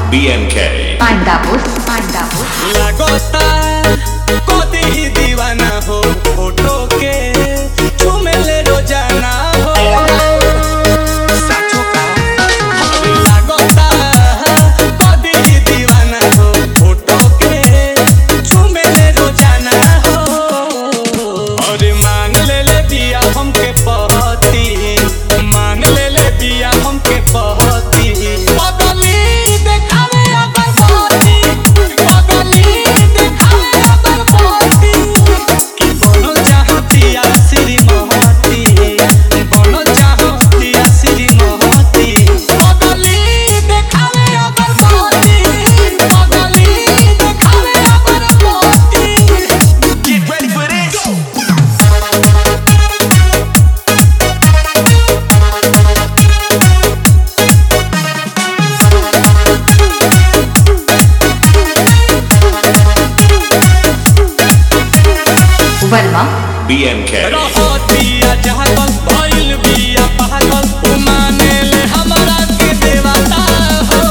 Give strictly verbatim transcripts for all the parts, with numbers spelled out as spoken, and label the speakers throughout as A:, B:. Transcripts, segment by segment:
A: B M K
B: पांडापुर पांडापुर
C: लगोता कोदी ही दीवाना हो photo के झूमेले रोजाना हो साचो का लगोता कोदी ही दीवाना हो फोटो के झूमेले रोजाना हो और मांग ले ले बिया हमके पहती मांग ले ले बिया हमके पहती
B: वर्मा
A: B M K
C: रहतिया जहागल भइल बिया पागल माने ले हमरा के देवता हो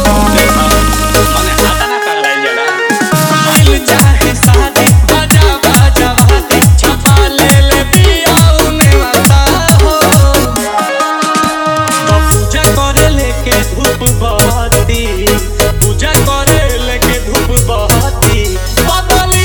C: मने हाथ ना कर लाइल जरा भइल चाहे शादी बाजा बाजा बाती छपा ले ले बिया उने वाता हो तो पूजा करे लेके धूप बहती पूजा करे लेके धूप बहती बदली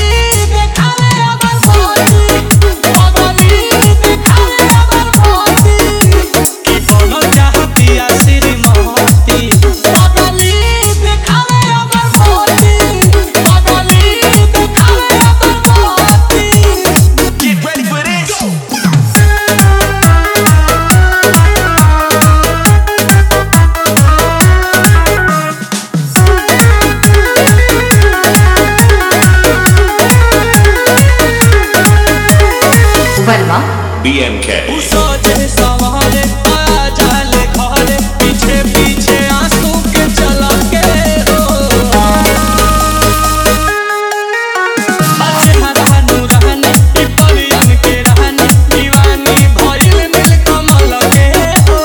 B: वर्मा
A: B M K
C: सोचे सवारे आ जाले घरे पीछे पीछे आंसू के चला के हो अच्छे हरानू रहने ई परियन के रहने दीवानी भइल नील कमल के हो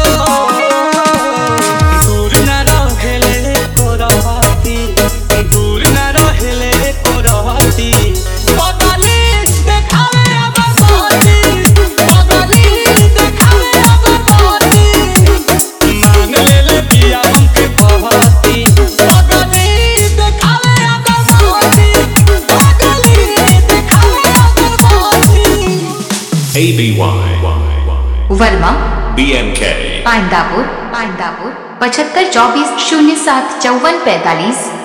C: दूर न रहेले को रहती दूर न रहेले को रहती बदली देखावे
A: A B Y
B: Verma
A: B M K
B: पांडापुर पांडापुर पचहत्तर चौबीस शून्य सात चौवन पैतालीस।